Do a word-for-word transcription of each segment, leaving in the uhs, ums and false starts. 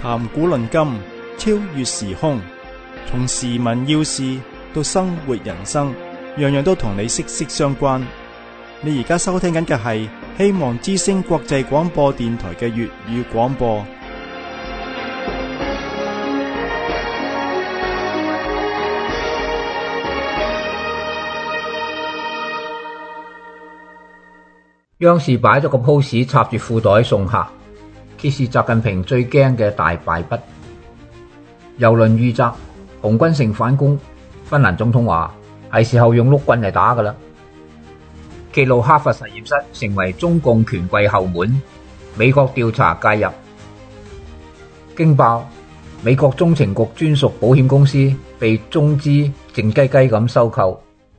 談古論今，超越時空，從時聞要事到生活人生，樣樣都同你息息相關。你而家收聽緊嘅係希望之聲國際廣播電台嘅粵語廣播。 央視擺咗個 pose 插住褲袋送客，揭示習近平最驚嘅大敗筆。郵輪遇襲，紅軍乘反攻，芬蘭總統話係時候用陸軍嚟打㗎啦。揭露哈佛實驗室成為中共權貴後門，美國調查介入。驚爆，美國中情局專屬保險公司被中資靜雞雞咁收購。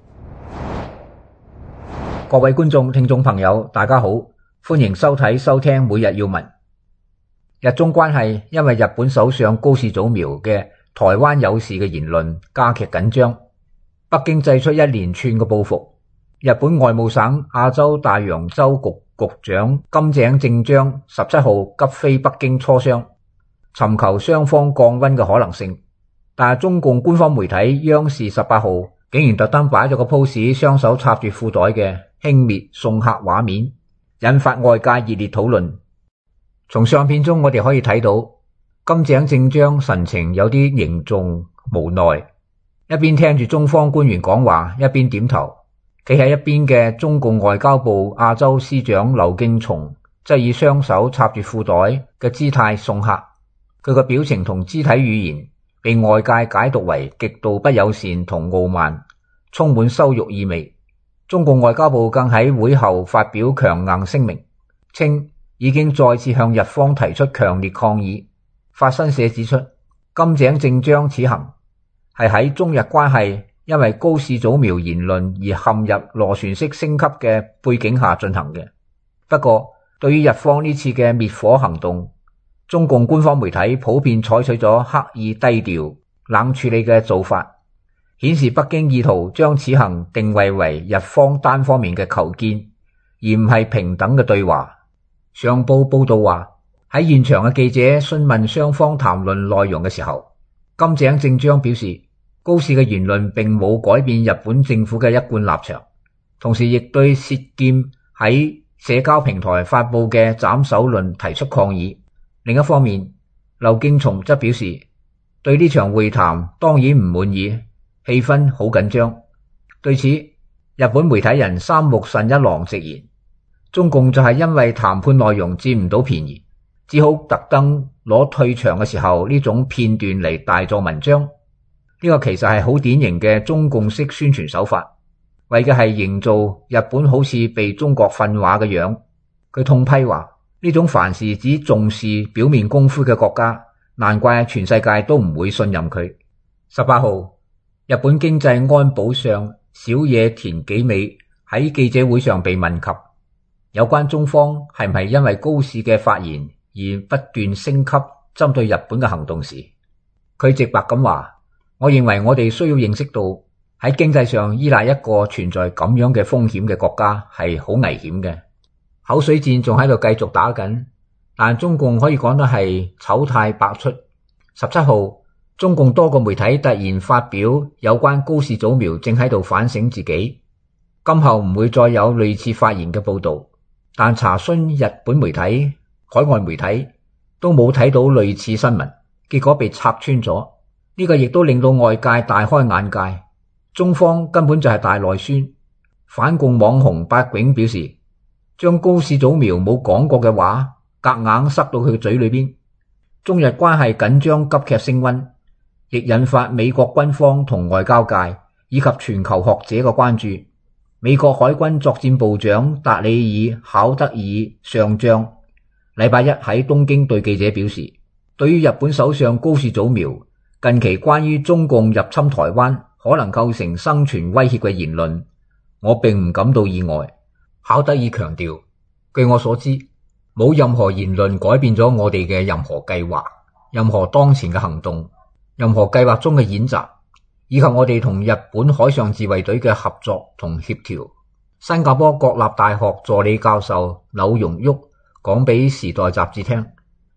各位觀眾、聽眾朋友，大家好，歡迎收睇、收聽每日要聞。日中關係因為日本首相高市早苗嘅台灣有事嘅言論加劇緊張，北京祭出一連串嘅報復。日本外務省亞洲大洋洲局局長金井正章十七號急飛北京磋商，尋求雙方降溫嘅可能性。但係中共官方媒體央視十八號竟然特登擺咗個 pose， 雙手插住褲袋嘅輕蔑送客畫面，引發外界熱烈討論。從相片中我哋可以睇到金井正章神情有啲凝重無奈，一邊聽住中方官員講話，一邊點頭。企喺一邊嘅中共外交部亞洲司長劉敬松則以雙手插住褲袋嘅姿態送客，佢個表情同肢體語言被外界解讀為極度不友善同傲慢，充滿羞辱意味。中共外交部更喺會後發表強硬聲明，稱已經再次向日方提出強烈抗議。法新社指出，金井正章此行係喺中日關係因為高市早苗言論而陷入螺旋式升級嘅背景下進行嘅。不過，對於日方呢次嘅滅火行動，中共官方媒體普遍採取咗刻意低調、冷處理嘅做法，顯示北京意圖將此行定位為日方單方面嘅求見，而唔係平等嘅對話。上報報道話，喺現場嘅記者詢問雙方談論內容嘅時候，金井正章表示，高市嘅言論並冇改變日本政府嘅一貫立場，同時亦對涉劍喺社交平台發布嘅斬首論提出抗議。另一方面，劉敬松則表示，對呢場會談當然唔滿意，氣氛好緊張。對此，日本媒體人三木慎一郎直言，中共就係因為談判內容佔唔到便宜，只好特登攞退場嘅時候呢種片段嚟大做文章。呢個其實係好典型嘅中共式宣傳手法，為嘅係營造日本好似被中國馴化嘅樣。佢痛批話，呢種凡事只重視表面功夫嘅國家，難怪全世界都唔會信任佢。十八號，日本經濟安保相小野田紀美喺記者會上被問及有關中方係唔係因為高市嘅發言而不斷升級針對日本嘅行動時，佢直白咁話，我認為我哋需要認識到喺經濟上依賴一個存在咁樣嘅風險嘅國家係好危險嘅。口水戰仲喺度繼續打緊，但中共可以講得係醜態百出。十七號，中共多個媒體突然發表有關高市早苗正喺度反省自己，今後唔會再有類似發言嘅報道。但查詢日本媒體、海外媒體都冇睇到類似新聞，結果被拆穿咗。呢個亦都令到外界大開眼界，中方根本就係大內宣。反共網紅八囧表示，將高市早苗冇講過嘅話夾硬塞到佢嘴裏邊。中日關係緊張急劇升溫，亦引發美國軍方同外交界以及全球學者嘅關注。美國海軍作戰部長達里爾考德爾上將禮拜一喺東京對記者表示，對於日本首相高市早苗近期關於中共入侵台灣可能構成生存威脅嘅言論，我並唔感到意外。考德爾強調，據我所知，冇任何言論改變咗我哋嘅任何計劃、任何當前嘅行動、任何計劃中嘅演習，以及我哋同日本海上自衛隊嘅合作同協調。新加坡國立大學助理教授柳容旭講俾時代雜誌聽，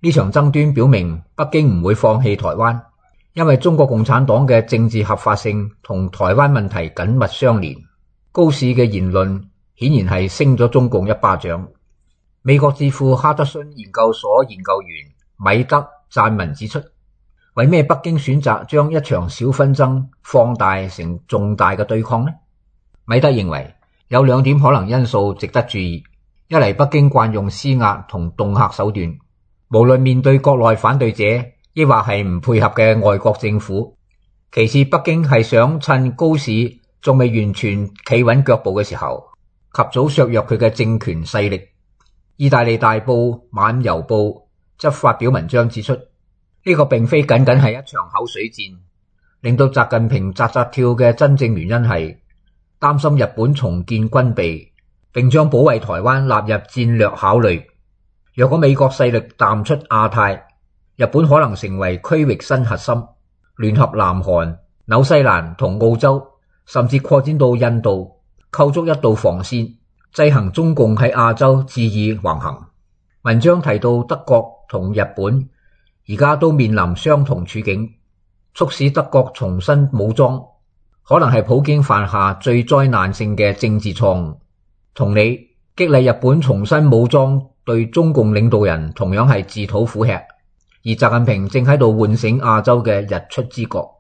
呢場爭端表明北京唔會放棄台灣，因為中國共產黨嘅政治合法性同台灣問題緊密相連。高市嘅言論顯然係升咗中共一巴掌。美國智庫哈德遜研究所研究員米德撰文指出，為咩北京選擇將一場小紛爭放大成重大嘅對抗呢？米德認為有兩點可能因素值得注意。一嚟，北京慣用施壓同恫嚇手段，無論面對國內反對者抑或係唔配合嘅外國政府。其次，北京係想趁高市仲未完全企穩腳步嘅時候，及早削弱佢嘅政權勢力。意大利大報晚郵報則發表文章指出，呢、這個並非僅僅係一場口水戰，令到習近平扎扎跳嘅真正原因係擔心日本重建軍備，並將保衛台灣納入戰略考慮。若果美國勢力淡出亞太，日本可能成為區域新核心，聯合南韓、紐西蘭同澳洲，甚至擴展到印度，構築一道防線，制衡中共喺亞洲恣意橫行。文章提到德國同日本而家都面臨相同處境，促使德國重新武裝，可能係普京犯下最災難性嘅政治錯誤。同理，激勵日本重新武裝對中共領導人同樣係自討苦吃，而習近平正喺度喚醒亞洲嘅日出之國。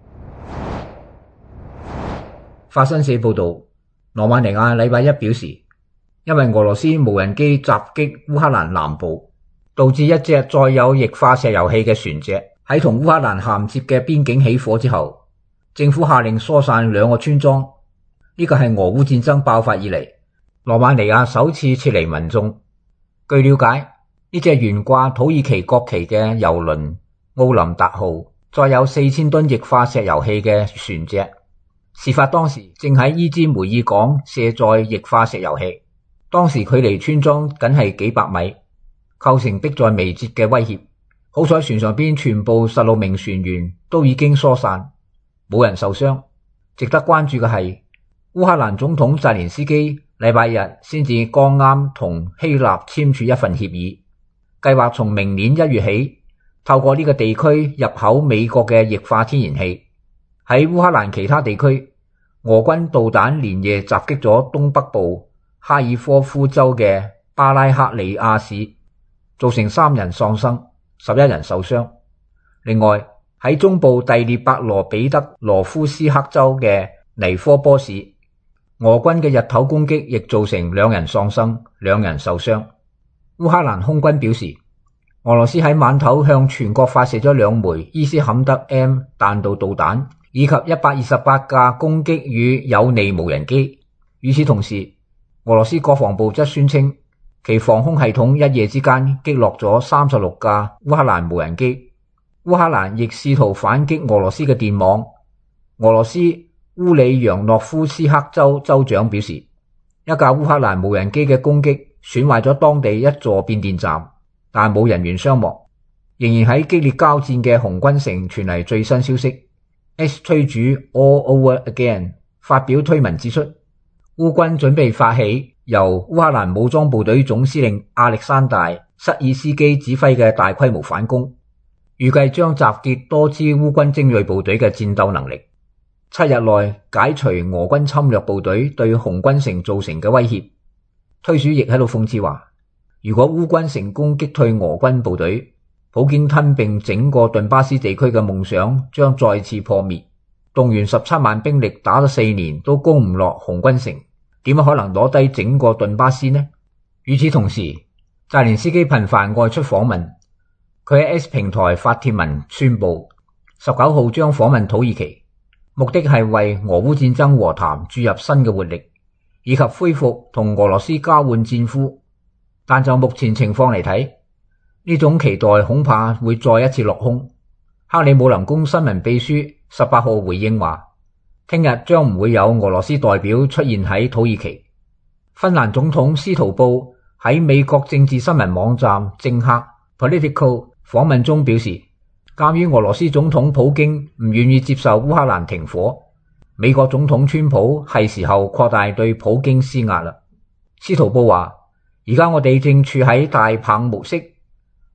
法新社報道，羅馬尼亞禮拜一表示，因為俄羅斯無人機襲擊烏克蘭南部，導致一隻載有液化石油氣嘅船隻喺同烏克蘭銜接嘅邊境起火之後，政府下令疏散兩個村莊。呢個係俄烏戰爭爆發以嚟羅馬尼亞首次撤離民眾。據了解，呢隻懸掛土耳其國旗嘅油輪奧林達號載有四千噸液化石油氣嘅船隻，事發當時正喺伊茲梅爾港卸載液化石油氣，當時距離村莊僅係幾百米，構成迫在眉睫嘅威脅。好彩船上邊全部十六名船員都已經疏散，冇人受傷。值得關注嘅係，烏克蘭總統澤連斯基禮拜日先至剛啱同希臘簽署一份協議，計劃從明年一月起透過呢個地區入口美國嘅液化天然氣。喺烏克蘭其他地區，俄軍導彈連夜襲擊咗東北部哈爾科夫州嘅巴拉克里亞市，造成三人喪生，十一人受傷。另外喺中部第聶伯羅彼得羅夫斯克州嘅尼科波市，俄軍嘅日頭攻擊亦造成兩人喪生，兩人受傷。烏克蘭空軍表示，俄羅斯喺晚頭向全國發射咗兩枚伊斯坎德 M 彈道導彈，以及一百二十八架攻擊與有利無人機。與此同時，俄羅斯國防部則宣稱，其防空系統一夜之間擊落咗三十六架烏克蘭無人機。烏克蘭亦試圖反擊俄羅斯嘅電網。俄羅斯烏里揚諾夫斯克州州長表示，一架烏克蘭無人機嘅攻擊損壞咗當地一座變電站，但冇人員傷亡。仍然喺激烈交戰嘅紅軍城傳嚟最新消息。S 推主 All Over Again 發表推文指出，烏軍準備發起由烏克蘭武裝部隊總司令亞歷山大塞爾斯基指揮嘅大規模反攻，預計將集結多支烏軍精銳部隊嘅戰鬥能力，七日內解除俄軍侵略部隊對紅軍城造成嘅威脅。推主亦喺度諷刺話，如果烏軍成功擊退俄軍部隊，普京吞併整個頓巴斯地區嘅夢想將再次破滅。動員十七萬兵力打咗四年都攻唔落紅軍城，點可能攞低整個頓巴斯呢？與此同時，澤連斯基頻繁外出訪問，佢喺 X 平台發帖文宣布，十九號將訪問土耳其，目的係為俄烏戰爭和談注入新嘅活力，以及恢復同俄羅斯交換戰俘。但就目前情況嚟睇，呢種期待恐怕會再一次落空。克里姆林宮新聞秘書十八號回應話，聽日將唔會有俄羅斯代表出現喺土耳其。芬蘭總統斯圖布喺美國政治新聞網站政客 Political 訪問中表示，鑒於俄羅斯總統普京唔願意接受烏克蘭停火，美國總統川普係時候擴大對普京施壓啦。斯圖布話，而家我哋正處喺大棒模式，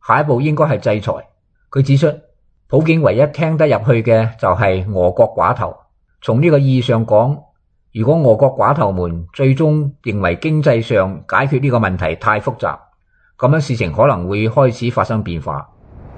下一步應該係制裁。佢指出，普京唯一聽得入去嘅就係俄國寡頭。從呢個意義上講，如果俄國寡頭們最終認為經濟上解決呢個問題太複雜，咁樣事情可能會開始發生變化。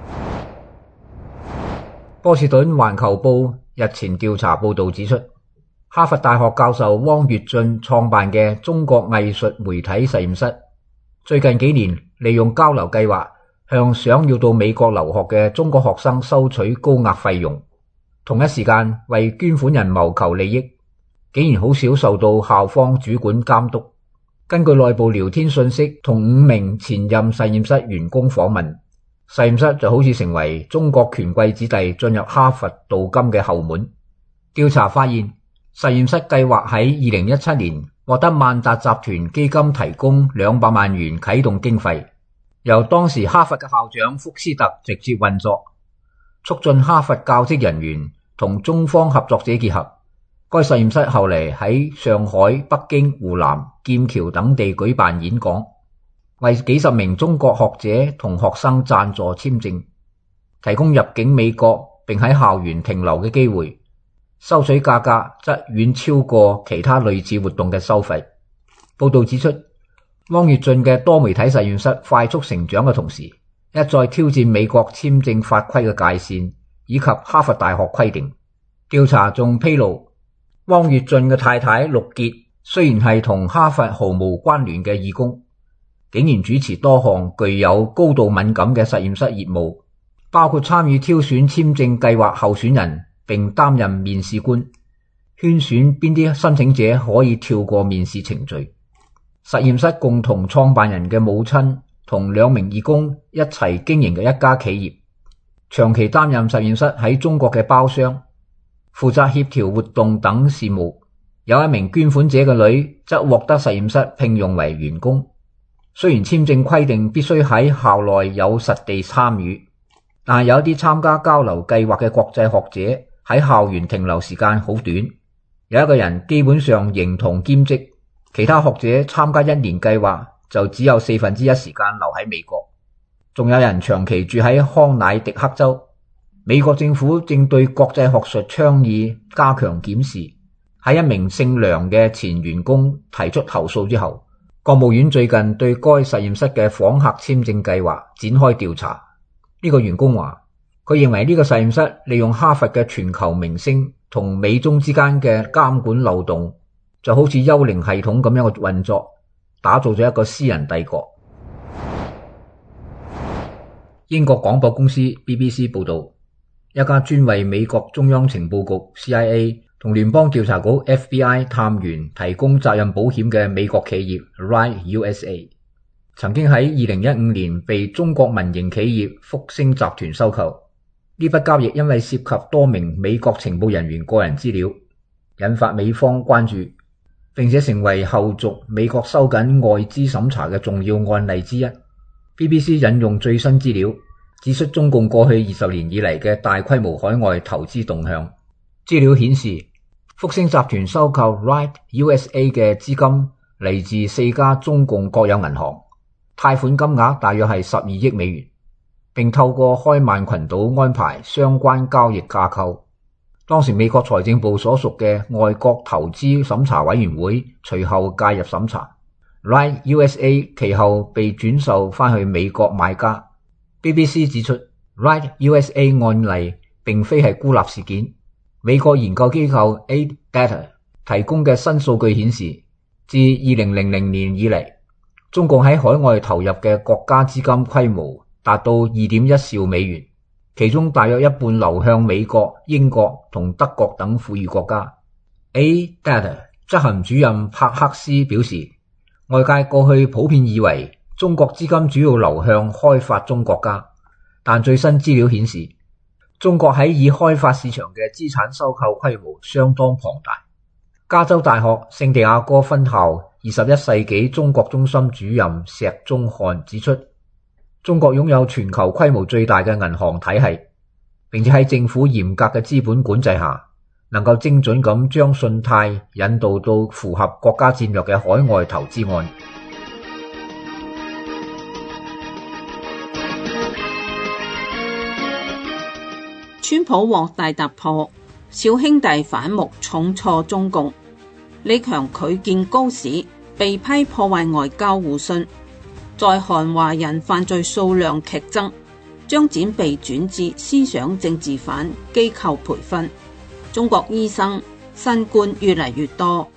波士頓環球報日前調查報道指出，哈佛大學教授汪月進創辦嘅中國藝術媒體實驗室，最近幾年利用交流計劃向想要到美國留學嘅中國學生收取高額費用，同一時間為捐款人謀求利益，竟然好少受到校方主管監督。根據內部聊天信息同五名前任實驗室員工訪問，實驗室就好似成為中國權貴子弟進入哈佛鍍金嘅後門。調查發現，實驗室計劃喺二零一七年獲得萬達集團基金提供兩百萬元啟動經費，由當時哈佛嘅校長福斯特直接運作，促進哈佛教職人員同中方合作者結合。該實驗室後嚟喺上海、北京、湖南、劍橋等地舉辦演講，為幾十名中國學者同學生贊助簽證，提供入境美國並喺校園停留嘅機會，收取價格則遠超過其他類似活動嘅收費。報道指出，汪月進嘅多媒體實驗室快速成長嘅同時，一再挑戰美國簽證法規嘅界線以及哈佛大學規定。調查仲披露，汪月進嘅太太陸傑雖然係同哈佛毫無關聯嘅義工，竟然主持多項具有高度敏感嘅實驗室業務，包括參與挑選簽證計劃候選人並擔任面試官，圈選邊啲申請者可以跳過面試程序。實驗室共同創辦人嘅母親同兩名義工一齊經營嘅一家企業，長期擔任實驗室喺中國嘅包商，負責協調活動等事務。有一名捐款者嘅女則獲得實驗室聘用為員工。雖然簽證規定必須喺校內有實地參與，但係有啲參加交流計劃嘅國際學者喺校園停留時間好短，有一個人基本上形同兼職，其他學者參加一年計劃就只有四分之一時間留喺美國，仲有人長期住喺康乃狄克州。美國政府正對國際學術倡議加強檢視，喺一名姓梁嘅前員工提出投訴之後，國務院最近對該實驗室嘅訪客簽證計劃展開調查。呢個員工話，佢認為呢個實驗室利用哈佛嘅全球名聲同美中之間嘅監管漏洞，就好似幽靈系統咁樣嘅運作，打造咗一個私人帝國。英國廣播公司 B B C 報道，一家專為美國中央情報局 C I A 同聯邦調查局 F B I 探員提供責任保險嘅美國企業 Wright U S A， 曾經喺二零一五年被中國民營企業福星集團收購。呢筆交易因為涉及多名美國情報人員個人資料，引發美方關注，並且成為後續美國收緊外資審查嘅重要案例之一。B B C 引用最新資料，指出中共過去二十年以嚟嘅大規模海外投資動向。資料顯示，福星集團收購 Wright U S A 嘅資金嚟自四家中共國有銀行，貸款金額大約係十二億美元，並透過開曼群島安排相關交易架構。當時美國財政部所屬嘅外國投資審查委員會隨後介入審查， Wright U S A 其後被轉售返去美國買家。 B B C 指出， Wright U S A 案例並非係孤立事件。美國研究機構 A Data 提供嘅新數據顯示，自二零零零年以嚟，中共喺海外投入嘅國家資金規模達到二點一兆美元，其中大約一半流向美國、英國同德國等富裕國家。A Data 執行主任帕克斯表示，外界過去普遍以為中國資金主要流向開發中國家，但最新資料顯示，中國喺已開發市場嘅資產收購規模相當龐大。加州大學聖地亞哥分校二十一世紀中國中心主任石宗漢指出，中國擁有全球規模最大嘅銀行體系，並且喺政府嚴格嘅資本管制下，能夠精準咁將信貸引導到符合國家戰略嘅海外投資案。 川普獲大突破，小兄弟反目重挫中共。李強拒見高市，被批破壞外交互信。在韓華人犯罪數量劇增，張展被轉至思想政治犯機構培訓。中國醫生新冠越嚟越多。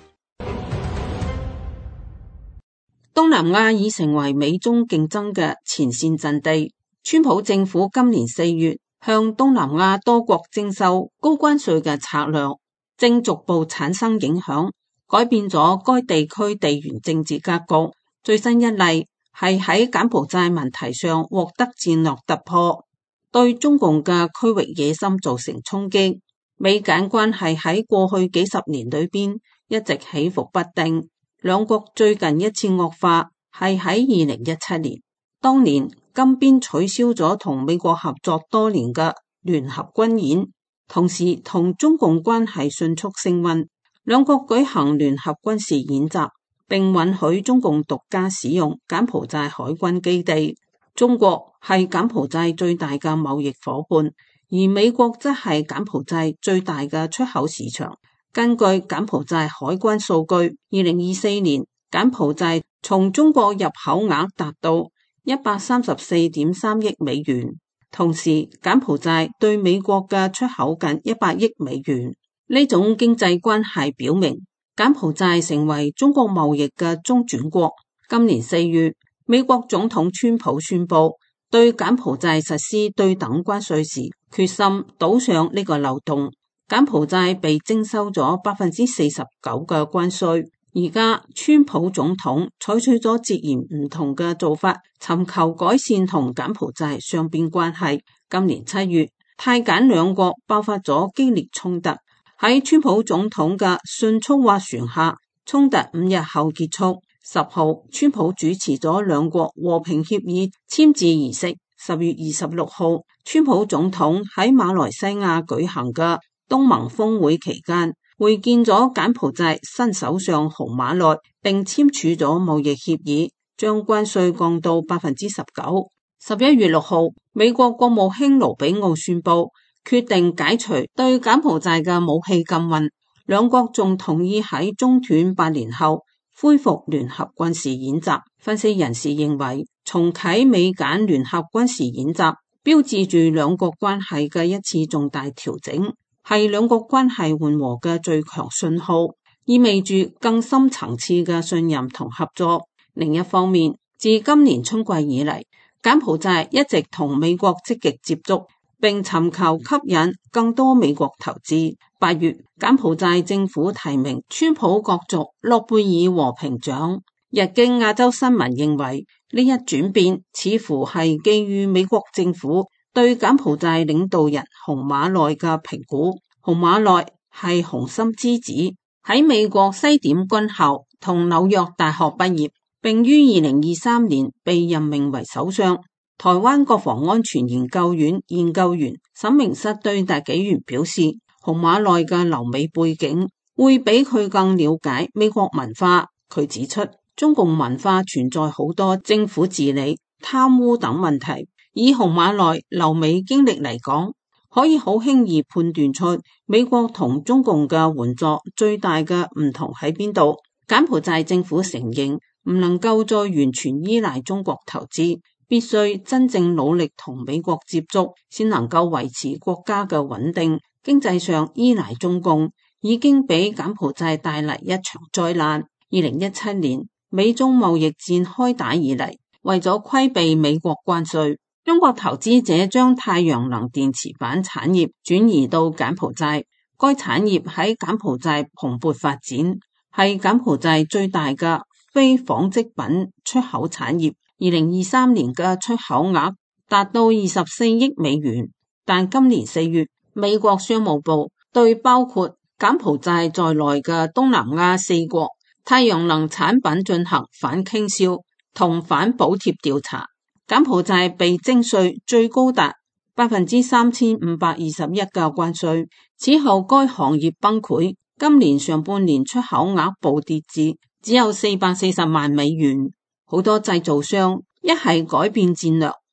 東南亞已成為美中競爭嘅前線陣地。川普政府今年四月向東南亞多國徵收高關稅嘅策略，正逐步產生影響，改變咗該地區地緣政治格局。最新一例係喺柬埔寨問題上獲得戰略突破，對中共嘅區域野心造成衝擊。美柬關係喺過去幾十年裏邊一直起伏不定，兩國最近一次惡化係喺二零一七年，當年金邊取消咗同美國合作多年嘅聯合軍演，同時同中共關係迅速升溫，兩國舉行聯合軍事演習，並允許中共獨家使用柬埔寨海軍基地。中國係柬埔寨最大嘅貿易夥伴，而美國則係柬埔寨最大嘅出口市場。根據柬埔寨海關數據，二零二四年柬埔寨從中國入口額達到一百三十四點三億美元，同時柬埔寨對美國嘅出口近一百億美元。呢種經濟關係表明，柬埔寨成為中國貿易嘅中轉國。今年四月，美國總統川普宣布對柬埔寨實施對等關稅時，決心堵上呢個漏洞。柬埔寨被徵收咗百分之四十九嘅關稅。而家川普總統採取咗截然唔同嘅做法，尋求改善同柬埔寨雙邊關係。今年七月，泰柬兩國爆發咗激烈衝突，喺川普總統嘅迅速斡旋下，衝突五日後結束。十號，川普主持咗兩國和平協議簽字儀式。十月二十六號，川普總統喺馬來西亞舉行嘅東盟峰會期間，會見咗柬埔寨新首相洪馬內，並簽署咗貿易協議，將關稅降到百分之十九。十一月六號，美國國務卿盧比奧宣布決定解除對柬埔寨嘅武器禁運，兩國仲同意喺中斷八年後恢復聯合軍事演習。分析人士認為，重啟美柬聯合軍事演習，標誌住兩國關係嘅一次重大調整，係兩國關係緩和嘅最強信號，意味住更深層次嘅信任同合作。另一方面，自今年春季以嚟，柬埔寨一直同美國積極接觸，並尋求吸引更多美國投資。八月，柬埔寨政府提名川普角逐諾貝爾和平獎。日經亞洲新聞認為，呢一轉變似乎係基於美國政府對柬埔寨領導人洪馬內嘅評估。洪馬內係洪森之子，喺美國西點軍校同紐約大學畢業，並於二零二三年被任命為首相。台灣國防安全研究院研究員沈明室對大紀元表示，洪馬內嘅留美背景會比佢更了解美國文化。佢指出，中共文化存在好多政府治理、貪污等問題。以洪馬內留美經歷嚟講，可以好輕易判斷出美國同中共嘅援助最大嘅唔同喺邊度。柬埔寨政府承認唔能夠再完全依賴中國投資，必須真正努力同美國接觸，先能夠維持國家嘅穩定。經濟上依賴中共已經俾柬埔寨帶嚟一場災難。二零一七年美中貿易戰開打以嚟，為咗規避美國關稅，中國投資者將太陽能電池板產業轉移到柬埔寨。該產業喺柬埔寨蓬勃發展，係柬埔寨最大嘅非紡織品出口產業。二零二三年嘅出口額達到二十四億美元，但今年四月，美國商務部對包括柬埔寨在內嘅東南亞四國太陽能產品進行反傾銷同反補貼調查，柬埔寨被徵稅最高達百分之三千五百二十一嘅關稅。此後該行業崩潰，今年上半年出口額暴跌至只有四百四十萬美元。好多製造商一係改變戰略，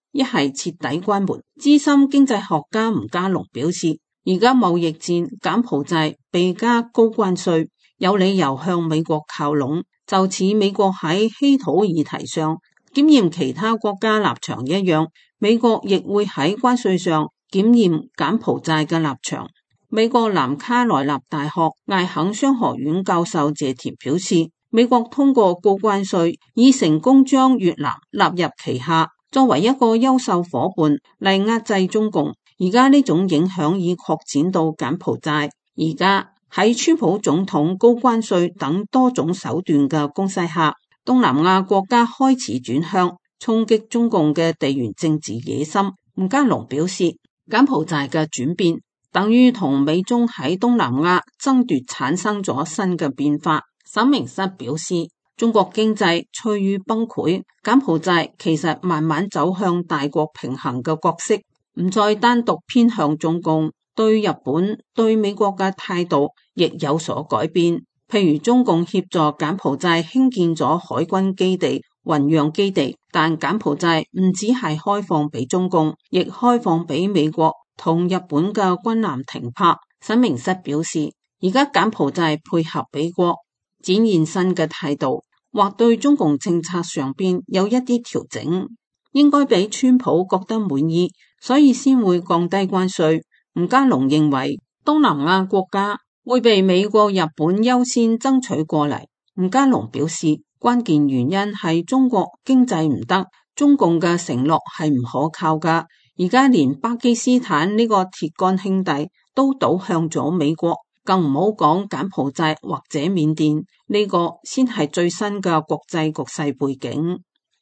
一係徹底關門。資深經濟學家吳家龍表示，而家貿易戰，柬埔寨被加高關稅，有理由向美國靠攏，就似美國喺稀土議題上檢驗其他國家立場一樣，美國亦會喺關稅上檢驗柬埔寨嘅立場。美國南卡羅來納大學艾肯商學院教授謝田表示，美國通過高關稅已成功將越南納入旗下，作為一個優秀夥伴嚟壓制中共。而家呢種影響已擴展到柬埔寨。而家喺川普總統高關稅等多種手段嘅攻勢下，東南亞國家開始轉向衝擊中共嘅地緣政治野心。吳家龍表示，柬埔寨嘅轉變等於同美中喺東南亞爭奪產生咗新嘅變化。沈明室表示，中國經濟趨於崩潰，柬埔寨其實慢慢走向大國平衡嘅角色，唔再單獨偏向中共，對日本、對美國嘅態度亦有所改變。譬如中共協助柬埔寨興建咗海軍基地、雲壤基地，但柬埔寨唔只係開放俾中共，亦開放俾美國同日本嘅軍艦停泊。沈明室表示，而家柬埔寨配合美國，展現新嘅態度，或對中共政策上邊有一啲調整，應該俾川普覺得滿意，所以先會降低關稅。吳家龍認為東南亞國家會被美國、日本優先爭取過嚟。吳家龍表示，關鍵原因係中國經濟唔得，中共嘅承諾係唔可靠噶。而家連巴基斯坦呢個鐵桿兄弟都倒向咗美國，更唔好講柬埔寨或者緬甸，呢個先係最新嘅國際局勢背景。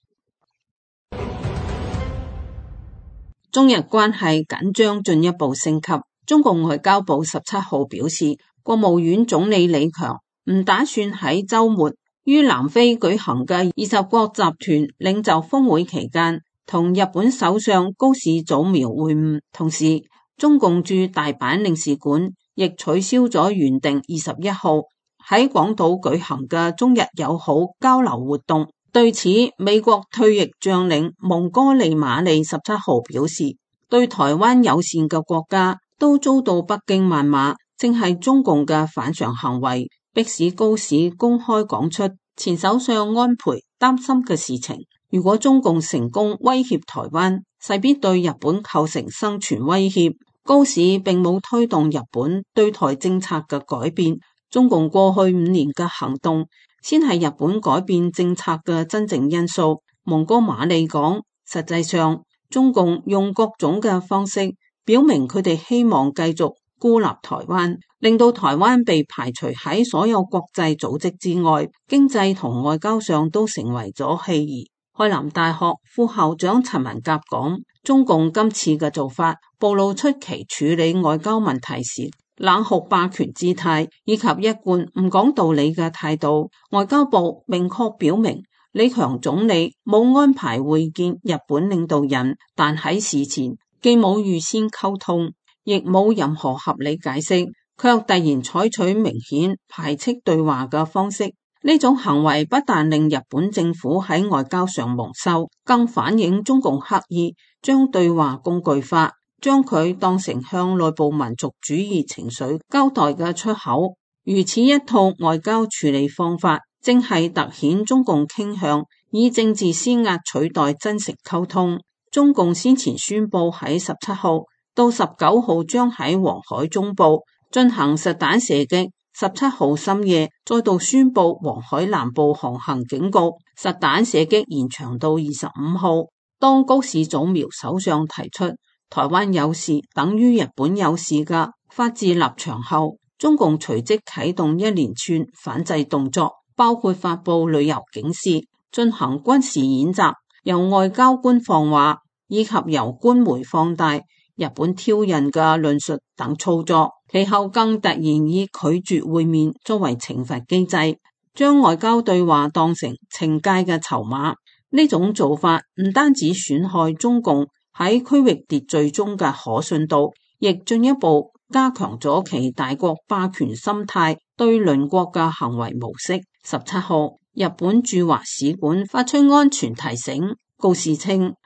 中日關係緊張進一步升級。中共外交部十七號表示，國務院總理李強唔打算喺週末於南非舉行嘅二十國集團領袖峰會期間同日本首相高市早苗會晤。同時，中共駐大阪領事館亦取消咗原定二十一號喺廣島舉行嘅中日友好交流活動。對此，美國退役將領蒙哥利馬利十七號表示，對台灣友善嘅國家都遭到北京謾罵，正係中共嘅反常行為，迫使高市公開講出前首相安倍擔心嘅事情。如果中共成功威脅台灣，勢必對日本構成生存威脅。高市並冇推動日本對台政策嘅改變，中共過去五年嘅行動先係日本改變政策嘅真正因素。蒙哥馬利講，實際上中共用各種嘅方式表明佢哋希望繼續孤立台灣，令到台灣被排除喺所有國際組織之外，經濟同外交上都成為咗棄兒。海南大學副校長陳文甲講，中共今次嘅做法暴露出其處理外交問題時冷酷霸權姿態以及一貫唔講道理嘅態度。外交部明確表明，李強總理冇安排會見日本領導人，但喺事前既冇預先溝通，亦冇任何合理解釋，卻突然採取明顯排斥對話嘅方式。呢種行為不但令日本政府喺外交上蒙羞，更反映中共刻意將對話工具化，將佢當成向內部民族主義情緒交代嘅出口。如此一套外交處理方法，正係凸顯中共傾向以政治施壓取代真誠溝通。中共先前宣布喺十七號到十九號將喺黃海中部進行實彈射擊，十七號深夜再度宣布黃海南部航行警告，實彈射擊延長到二十五號。當高市早苗首相提出台灣有事等於日本有事嘅法治立場後，中共隨即啟動一連串反制動作，包括發布旅遊警示、進行軍事演習、由外交官放話，以及由官媒放大日本挑釁嘅論述等操作。其後更突然以拒絕會面作為懲罰機制，將外交對話當成懲戒嘅籌碼。呢種做法唔單止損害中共喺區域秩序中嘅可信度，亦進一步加強咗其大國霸權心態對鄰國嘅行為模式。十七號，日本駐華使館發出安全提醒，告示稱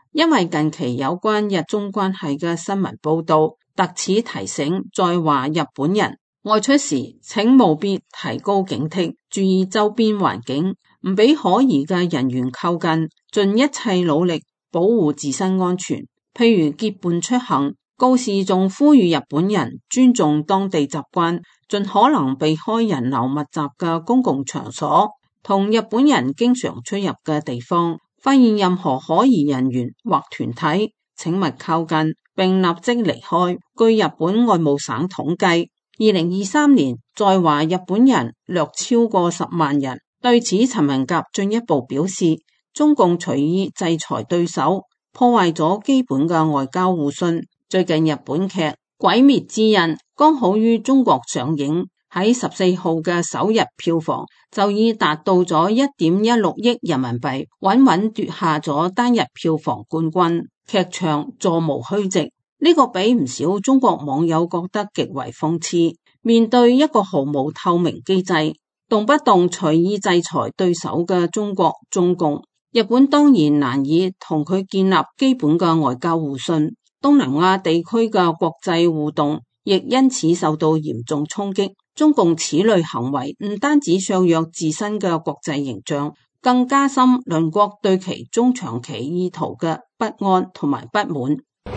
因為近期有關日中關係嘅新聞報道，特此提醒在華日本人外出時，請務必提高警惕，注意周邊環境，唔俾可疑嘅人員靠近，盡一切努力保護自身安全。譬如結伴出行，告示仲呼籲日本人尊重當地習慣，盡可能避開人流密集嘅公共場所，同日本人經常出入嘅地方。發現任何可疑人員或團體，請勿靠近並立即離開。據日本外務省統計，二零二三年在華日本人略超過十萬人。對此，陳文甲進一步表示，中共隨意制裁對手，破壞咗基本嘅外交互信。最近日本劇《鬼滅之刃》剛好於中國上映，喺十四號嘅首日票房就已達到咗一點一六億人民幣，穩穩奪下咗單日票房冠軍，劇場座無虛席。呢、這個俾唔少中國網友覺得極為諷刺。面對一個毫無透明機制，動不動隨意制裁對手嘅中國中共，日本當然難以同佢建立基本嘅外交互信。東南亞地區嘅國際互動亦因此受到嚴重衝擊。中共此類行為唔單止削弱自身嘅國際形象，更加深鄰國對其中長期意圖嘅不安同埋不滿。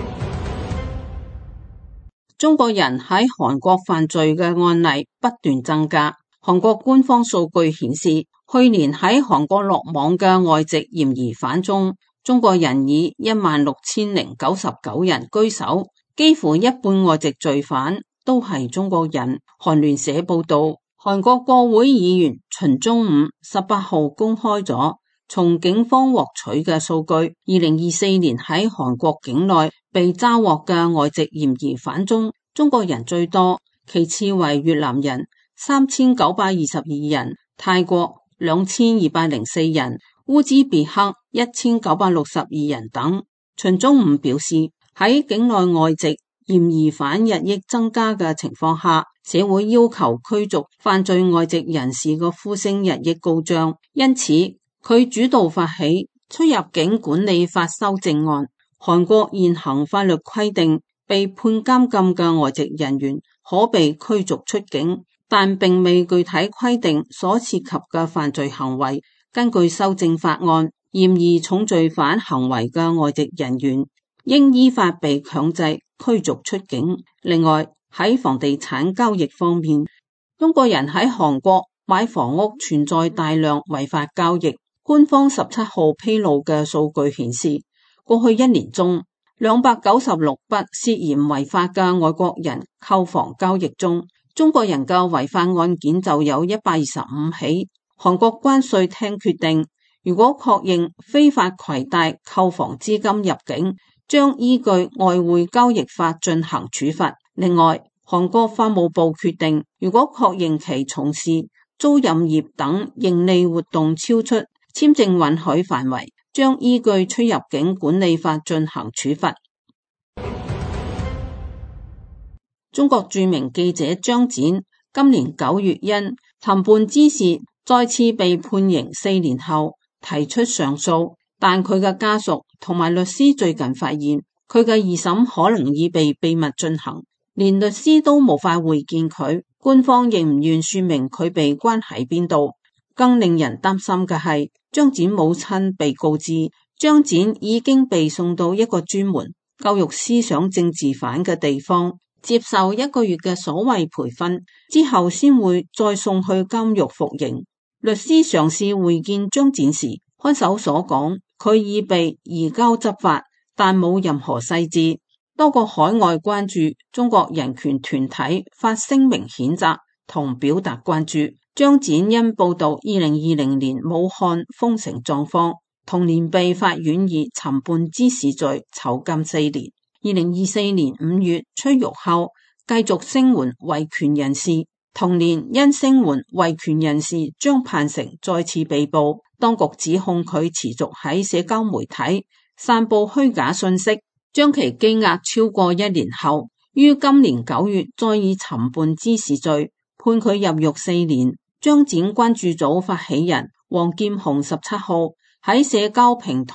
中國人喺韓國犯罪嘅案例不斷增加。韓國官方數據顯示，去年喺韓國落網嘅外籍嫌疑犯中，中國人以一萬六千零九十九人居首，幾乎一半外籍罪犯都係中國人。韓聯社報道，韓國國會議員秦中武十八號公開咗從警方獲取嘅數據，二零二四年喺韓國境內被抓獲嘅外籍嫌疑犯中，中國人最多，其次為越南人三千九百二十二人，泰國兩千二百零四人，烏茲別克一千九百六十二人等。秦中武表示，喺境內外籍嫌疑犯日益增加嘅情況下，社會要求驅逐犯罪外籍人士嘅呼聲日益高漲，因此佢主導發起出入境管理法修正案。韓國現行法律規定，被判監禁嘅外籍人員可被驅逐出境，但並未具體規定所涉及嘅犯罪行為。根據修正法案，嫌疑重罪犯行為嘅外籍人員應依法被強制驅逐出境。另外，喺房地產交易方面，中國人喺韓國買房屋存在大量違法交易。官方十七號披露嘅數據顯示，過去一年中，兩百九十六筆涉嫌違法嘅外國人購房交易中，中國人嘅違法案件就有一百二十五起。韓國關稅廳決定，如果確認非法攜帶購房資金入境，將依據外匯交易法進行處罰。另外，韓國法務部決定，如果確認其從事租賃業等盈利活動超出簽證允許範圍，將依據出入境管理法進行處罰。中國著名記者張展今年九月因談判之事再次被判刑四年後提出上訴，但佢嘅家屬同埋律師最近發現，佢嘅二審可能已被秘密進行，連律師都無法會見佢，官方亦唔願說明佢被關喺邊度。更令人擔心嘅係，張展母親被告知，張展已經被送到一個專門教育思想政治犯嘅地方，接受一個月嘅所謂培訓，之後先會再送去監獄服刑。律師嘗試會見張展時，看守所講佢已被移交執法，但冇任何細節。多個海外關注中國人權團體發聲明譴責同表達關注。張展因報道二零二零年武漢封城狀況，同年被法院以尋叛滋事罪囚禁四年。二零二四年五月出獄後，繼續聲援維權人士。同年因聲援維權人士張盼成再次被捕，當局指控佢持續喺社交媒體散布虛假信息，將其羈押超過一年後，於今年九月再以尋叛滋事罪判佢入獄四年。張展關注組發起人黃劍虹十七號喺社交平台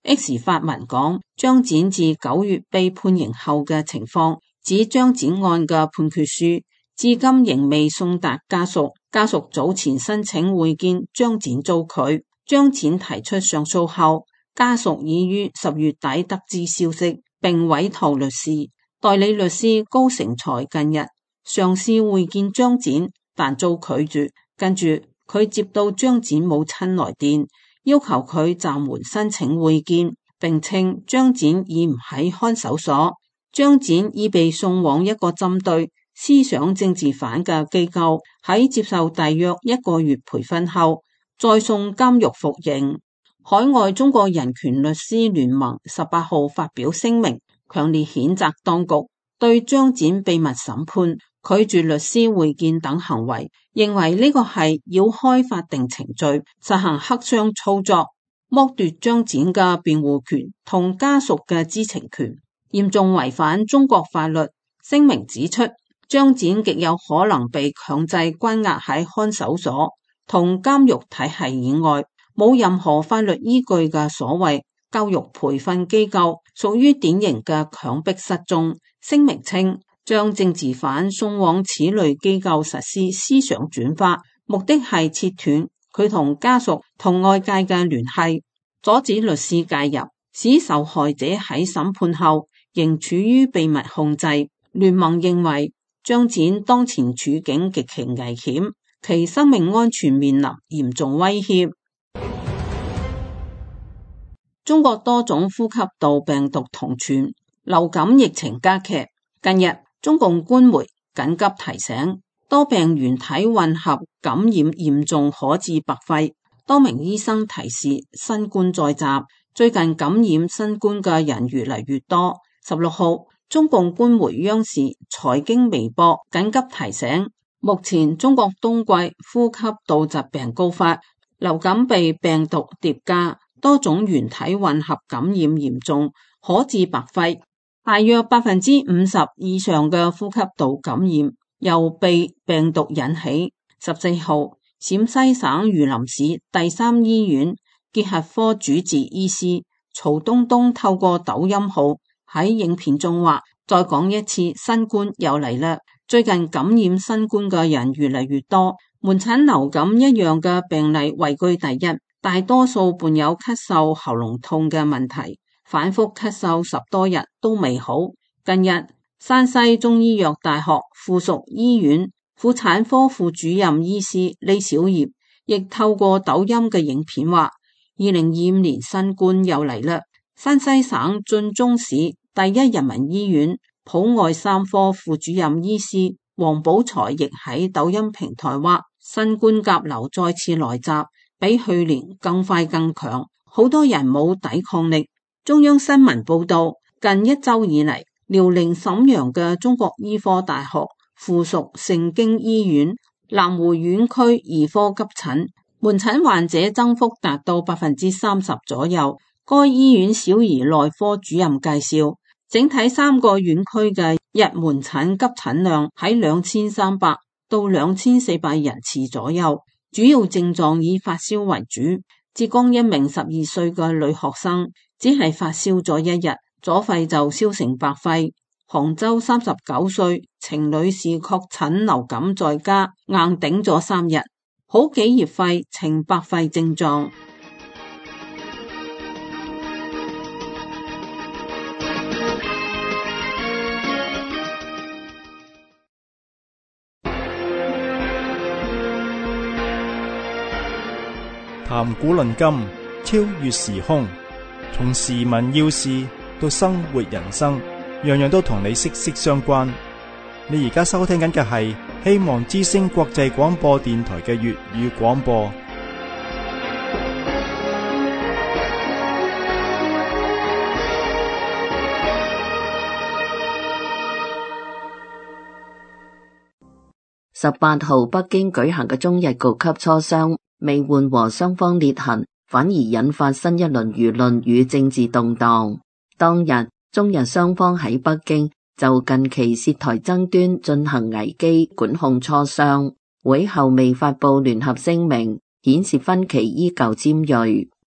X 發文講張展自九月被判刑後嘅情況，指張展案嘅判決書至今仍未送達家屬，家屬早前申請會見張展遭拒，張展提出上訴後，家屬已於十月底得知消息，並委託律師。代理律師高成才近日嘗試會見張展，但遭拒絕。跟住佢接到張展母親來電，要求佢暫緩申請會見，並稱張展已唔喺看守所，張展已被送往一個針對思想政治犯嘅機構，喺接受大約一個月培訓後，再送監獄服刑。海外中國人權律師聯盟十八號發表聲明，強烈譴責當局對張展秘密審判、拒絕律師會見等行為，認為呢個係繞開法定程序，實行黑箱操作，剝奪張展嘅辯護權同家屬嘅知情權，嚴重違反中國法律。聲明指出，張展極有可能被強制關押喺看守所同監獄體系以外，冇任何法律依據嘅所謂教育培訓機構，屬於典型嘅強迫失蹤。聲明稱，將政治犯送往此類機構實施思想轉化，目的係切斷佢同家屬同外界嘅聯繫，阻止律師介入，使受害者喺審判後仍處於秘密控制。聯盟認為張展當前處境極其危險，其生命安全面臨嚴重威脅。中國多種呼吸道病毒同傳，流感疫情加劇。近日，中共官媒緊急提醒，多病原體混合感染嚴重可致白肺。多名醫生提示，新冠再襲，最近感染新冠嘅人越嚟越多。十六號，中共官媒央視財經微博緊急提醒，目前中國冬季呼吸道疾病高發，流感被病毒疊加，多種原體混合感染嚴重，可致白肺。大約百分之五十以上嘅呼吸道感染由被病毒引起。十四號，陝西省榆林市第三醫院結核科主治醫師曹東東透過抖音號喺影片中話，再講一次，新冠又嚟啦！最近感染新冠嘅人越嚟越多，門診流感一樣嘅病例位居第一，大多數伴有咳嗽、喉嚨痛嘅問題，反覆咳嗽十多日都未好。近日，山西中醫藥大學附屬醫院婦產科副主任醫師李小葉亦透過抖音嘅影片話，二零二五年新冠又嚟啦！山西省晉中市第一人民醫院普外三科副主任醫師黃寶才亦喺抖音平台話，新冠甲流再次來襲，比去年更快更強，好多人冇抵抗力。中央新聞報道，近一周以嚟，遼寧瀋陽嘅中國醫科大學附屬盛京醫院南湖院區兒科急診門診患者增幅達到百分之三十左右。該醫院小兒內科主任介紹，整體三個院區嘅日門診急診量喺兩千三百到兩千四百人次左右，主要症狀以發燒為主。浙江一名十二歲嘅女學生只係發燒咗一日，左肺就燒成白肺。杭州三十九歲程女士確診流感在家硬頂咗三日，好幾熱肺呈白肺症狀。 談古論今，超越時空，從時聞要事到生活人生，樣樣都同你息息相關。你而家收聽緊嘅係希望之聲國際廣播電台嘅粵語廣播。 十八號北京舉行嘅中日局級磋商未緩和雙方裂痕，反而引發新一輪輿論與政治動盪。當日，中日雙方喺北京就近期涉台爭端進行危機管控磋商，會後未發佈聯合聲明，顯示分歧依舊尖銳。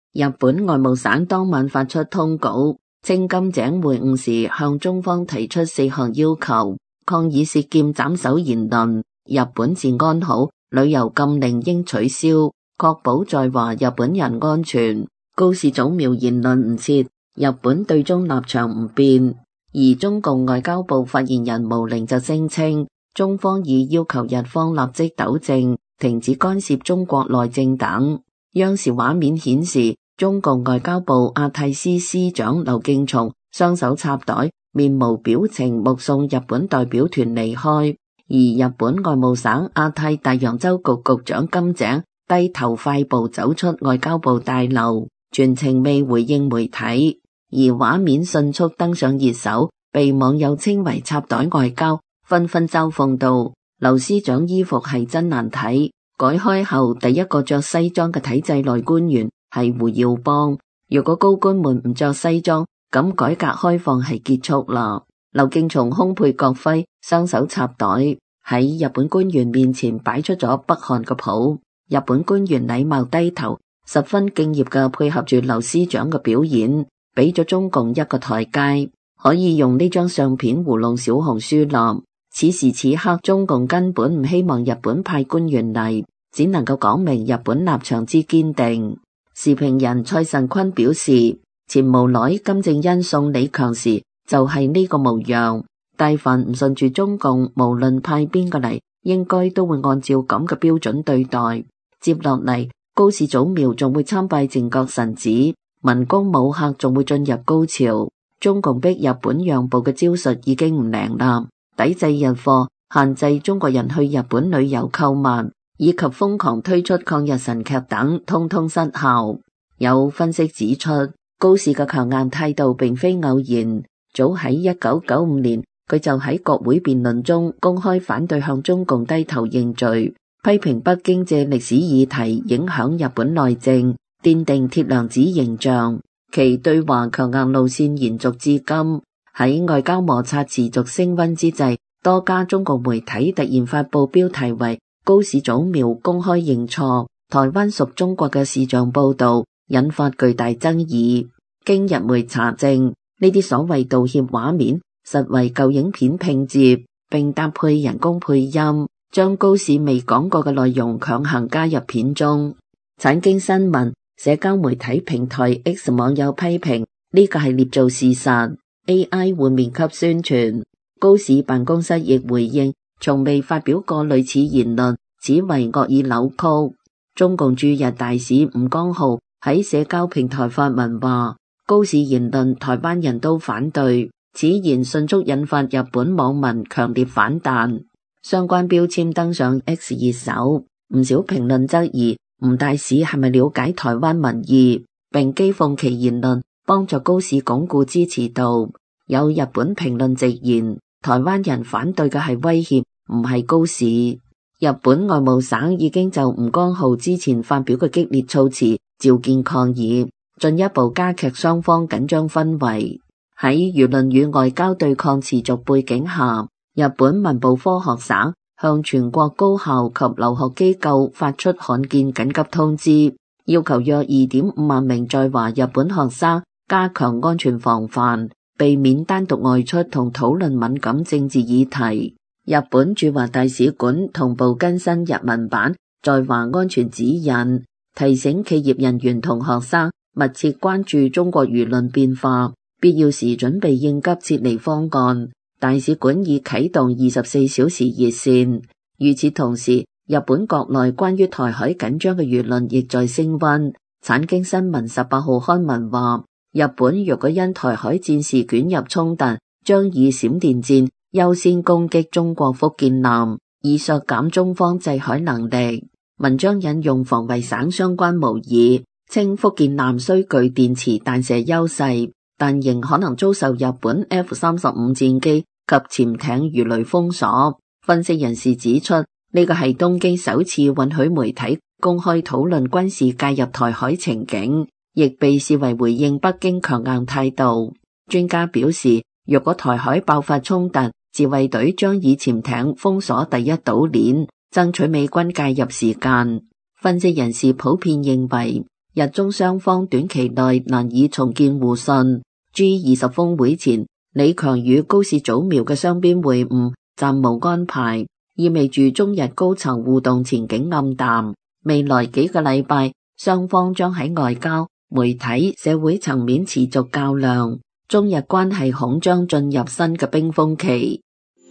日本外務省當晚發出通告，稱金井會晤時向中方提出四項要求，抗議涉劍斬首言論，日本治安好，旅遊禁令應取消，確保在華日本人安全。高市早苗言論唔撤，日本對中立場唔變。而中共外交部發言人毛寧就聲稱，中方已要求日方立即糾正，停止干涉中國內政等。央視畫面顯示，中共外交部亞太司司長劉敬松雙手插袋，面無表情目送日本代表團離開，而日本外務省亞太大洋洲局局長金井低頭快步走出外交部大樓，全程未回應媒體。而畫面迅速登上熱搜，被網友稱為插袋外交，紛紛嘲諷道：劉司長衣服係真難睇。改開後第一個着西裝嘅體制內官員係胡耀邦。如果高官們唔着西裝，咁改革開放係結束啦。劉敬松胸佩國徽，雙手插袋，喺日本官員面前擺出咗北韓嘅譜。日本官員禮貌低頭，十分敬業嘅配合住劉司長嘅表演，俾咗中共一個台階，可以用呢張相片糊弄小紅書啦。此時此刻，中共根本唔希望日本派官員嚟，只能夠講明日本立場之堅定。時評人蔡慎坤表示，前無奈金正恩送李強時就係呢個模樣，但凡唔順住中共，無論派邊個嚟，應該都會按照咁嘅標準對待。接落嚟，高市早苗仲會參拜靖國神寺，文攻武嚇仲會進入高潮。中共逼日本讓步嘅招數已經唔靈啦，抵制日貨、限制中國人去日本旅遊購物，以及瘋狂推出抗日神劇等，通通失效。有分析指出，高市嘅強硬態度並非偶然，早喺一九九五年，佢就喺國會辯論中公開反對向中共低頭認罪，批評北京借歷史議題影響日本內政，奠定鐵娘子形象。其對華強硬路線延續至今。喺外交摩擦持續升溫之際，多家中國媒體突然發布標題為高市早苗公開認錯，台灣屬中國嘅視像報道，引發巨大爭議。經日媒查證，呢啲所謂道歉畫面實為舊影片拼接，並搭配人工配音，將高市未講過嘅內容強行加入片中。產經新聞社交媒體平台 X 網友批評呢個係捏造事實 A I 換面級宣傳。高市辦公室亦回應，從未發表過類似言論，此為惡意扭曲。中共駐日大使吳江浩喺社交平台發文話，高市言論台灣人都反對，此言迅速引發日本網民強烈反彈，相關標籤登上 X 熱搜。唔少評論質疑吳大使係咪了解台灣民意，並譏諷其言論幫助高市鞏固支持度。有日本評論直言，台灣人反對嘅係威脅，唔係高市。日本外務省已經就吳江浩之前發表嘅激烈措辭召見抗議，進一步加劇雙方緊張氛圍。喺輿論與外交對抗持續背景下，日本文部科學省向全國高校及留學機構發出罕見緊急通知，要求約二點五萬名在華日本學生加強安全防範，避免單獨外出同討論敏感政治議題。日本駐華大使館同步更新日文版在華安全指引，提醒企業人員同學生密切關注中國輿論變化，必要時準備應急撤離方案。大使館已啟動二十四小時熱線。與此同時，日本國內關於台海緊張嘅輿論亦在升溫。產經新聞十八號刊文話，日本若果因台海戰事捲入衝突，將以閃電戰優先攻擊中國福建艦，以削減中方制海能力。文章引用防衛省相關模擬，稱福建艦雖具電磁彈射優勢，但仍可能遭受日本 F 三十五戰機及潛艇魚雷封鎖。分析人士指出，呢個係東京首次允許媒體公開討論軍事介入台海情景，亦被視為回應北京強硬態度。專家表示，若果台海爆發衝突，自衛隊將以潛艇封鎖第一島鏈，爭取美軍介入時間。分析人士普遍認為， 日中雙方短期內難以重建互信。G 二十峰會前，李強與高市早苗嘅雙邊會晤暫無安排，意味住中日高層互動前景暗淡。未來幾個禮拜，雙方將喺外交、媒體、社會層面持續較量，中日關係恐將進入新嘅冰封期。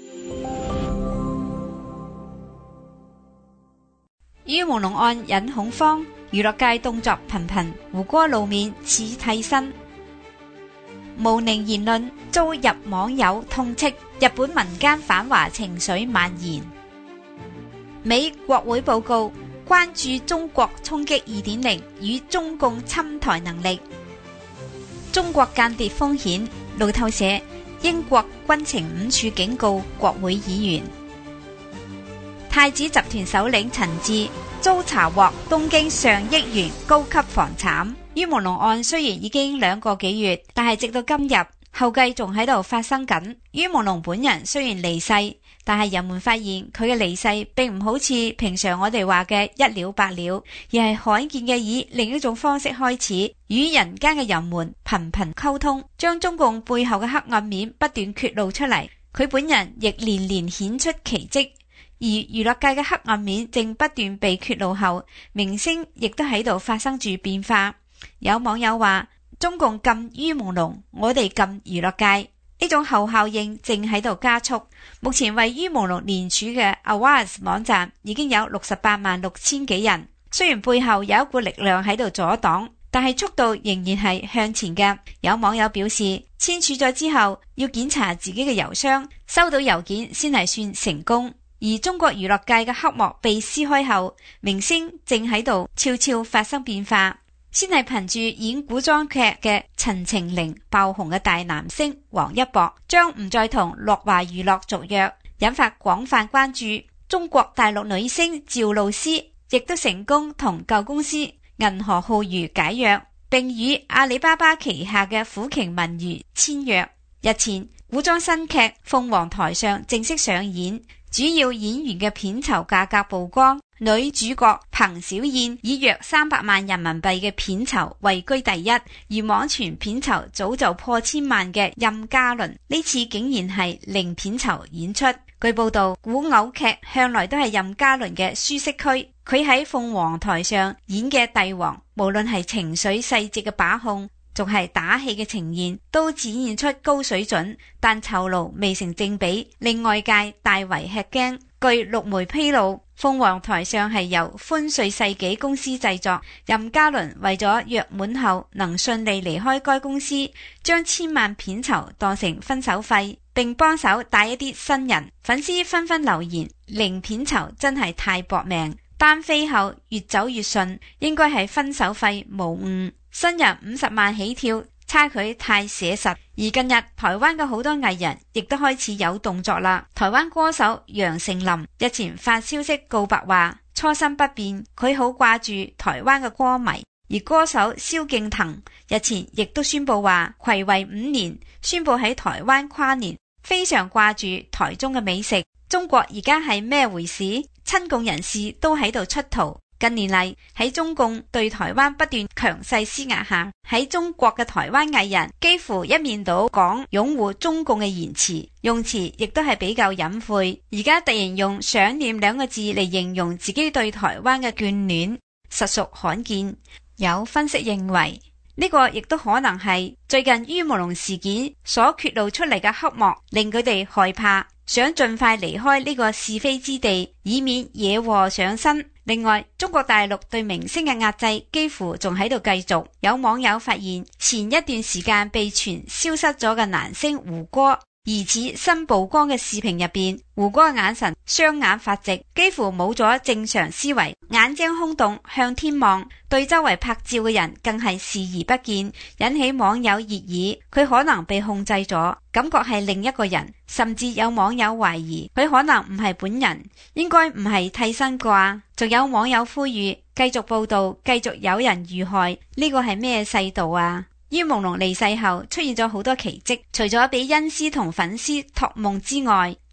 于朦朧案引恐慌，娛樂界動作頻頻，胡歌露面似替身。毛寧言論遭日網友痛斥，日本民間反華情緒蔓延。美國會報告關注中國衝擊 二點零 與中共侵台能力。中國間諜風險，路透社英國軍情五處警告國會議員。太子集團首領陳志遭查獲東京上億元高級房產。于朦朧案雖然已經兩個幾月，但係直到今日後繼仲喺度發生緊。于朦朧本人雖然離世，但係人們發現佢嘅離世並唔好似平常我哋話嘅一了百了，而係罕見嘅以另一種方式開始，與人間嘅人們頻頻溝通，將中共背後嘅黑暗面不斷揭露出嚟。佢本人亦連連顯出奇蹟。而娛樂界嘅黑暗面正不斷被揭露後，明星亦都喺度發生住變化。有網友話：中共禁于朦朧，我哋禁娛樂界，呢種後效應正喺度加速。目前為于朦朧連署嘅 Awards 網站已經有六十八萬六千幾人，雖然背後有一股力量喺度阻擋，但係速度仍然係向前嘅。有網友表示，簽署咗之後要檢查自己嘅郵箱，收到郵件先係算成功。而中國娛樂界嘅黑幕被撕開後，明星正喺度悄悄發生變化。先係憑住演古裝劇嘅陳情令爆紅嘅大男星王一博，將唔再同樂華娛樂續約，引發廣泛關注。中國大陸女星趙露思亦都成功同舊公司銀河浩娛解約，並與阿里巴巴旗下嘅虎鯨文娛簽約。日前，古裝新劇《鳳凰台上》正式上演。主要演員嘅片酬價格曝光，女主角彭小燕以約三百萬人民幣嘅片酬位居第一，而網傳片酬早就破千萬嘅任嘉倫，呢次竟然係零片酬演出。據報道，古偶劇向來都係任嘉倫嘅舒適區，佢喺鳳凰台上演嘅帝王，無論係情緒細節嘅把控，仲係打戲嘅呈現，都展現出高水準，但酬勞未成正比，令外界大為吃驚。據陸媒披露，鳳凰台上係由歡瑞世紀公司製作，任嘉倫為咗約滿後能順利離開該公司，將千萬片酬當成分手費，並幫手帶一啲新人。粉絲紛紛留言：零片酬真係太搏命，單飛後越走越順，應該係分手費無誤。新人五十萬起跳，差距太寫實。而近日台灣嘅好多藝人亦都開始有動作啦。台灣歌手楊丞琳日前發消息告白話初心不變，佢好掛住台灣嘅歌迷。而歌手蕭敬騰日前亦都宣布話睽違五年，宣布喺台灣跨年，非常掛住台中嘅美食。中國而家係咩回事？親共人士都喺度出逃。近年嚟喺中共對台灣不斷強勢施壓下，喺中國嘅台灣藝人幾乎一面倒講擁護中共嘅言辭，用詞亦都係比較隱晦。而家突然用想念兩個字嚟形容自己對台灣嘅眷戀，實屬罕見。有分析認為，呢個亦都可能係最近于朦朧事件所揭露出嚟嘅黑幕，令佢哋害怕，想盡快離開呢個是非之地，以免惹禍上身。另外，中國大陸對明星嘅壓制幾乎仲喺度繼續。有網友發現，前一段時間被傳消失咗嘅男星胡歌，疑似新曝光嘅視頻入邊，胡歌嘅眼神雙眼發直，幾乎冇咗正常思維，眼睛空洞向天望，對周圍拍照嘅人更係視而不見，引起網友熱議。佢可能被控制咗，感覺係另一個人，甚至有網友懷疑佢可能唔係本人，應該唔係替身啩。仲有網友呼籲繼續報道，繼續有人遇害，呢個係咩世道啊？于朦朧離世後出現咗好多奇蹟，除咗俾恩師同粉絲託夢之外，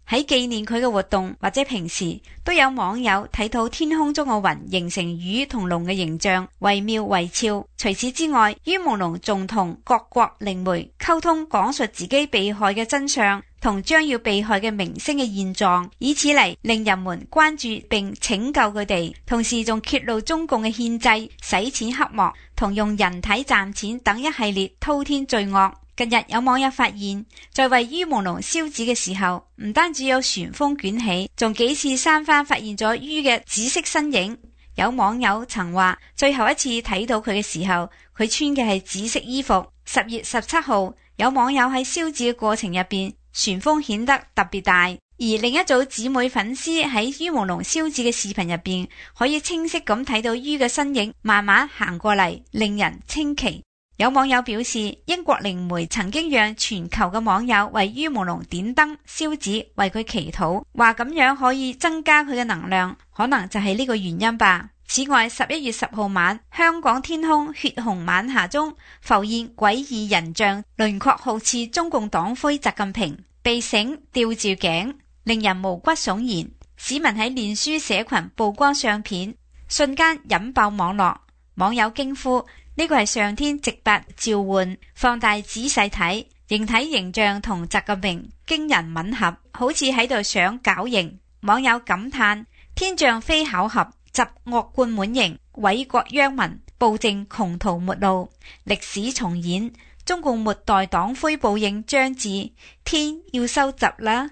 喺紀念佢嘅活動或者平時，都有網友睇到天空中嘅雲形成魚同龍嘅形象，惟妙惟肖。除此之外，于朦朧仲同各國靈媒溝通，講述自己被害嘅真相同將要被害嘅明星嘅現狀，以此嚟令人們關注並拯救佢哋，同時仲揭露中共嘅獻祭、洗錢黑幕同用人體賺錢等一系列滔天罪惡。近日有網友發現，在為于朦朧燒紙嘅時候，唔單止有旋風捲起，仲幾次三番發現咗于嘅紫色身影。有網友曾話，最後一次睇到佢嘅時候，佢穿嘅係紫色衣服。十月十七號，有網友喺燒紙嘅過程入邊，旋風顯得特別大，而另一組姊妹粉絲喺于朦朧燒紙嘅視頻入邊，可以清晰咁睇到于嘅身影慢慢行過嚟，令人稱奇。有網友表示，英國靈媒曾經讓全球嘅網友為于朦朧點燈燒紙，為佢祈禱，話咁樣可以增加佢嘅能量，可能就係呢個原因吧。此外，十一月十號晚，香港天空血紅晚霞中浮現詭異人像，輪廓好似中共黨魁習近平，被繩吊住頸，令人毛骨悚然。市民喺臉書社群曝光相片，瞬間引爆網絡，網友驚呼：呢個係上天直白召喚，放大仔細睇，形體形象同習近平驚人吻合，好似喺度想絞刑。網友感嘆：天象非巧合，集惡貫滿盈，毀國殃民，暴政窮途末路，歷史重演，中共末代黨魁報應將至，天要收集啦！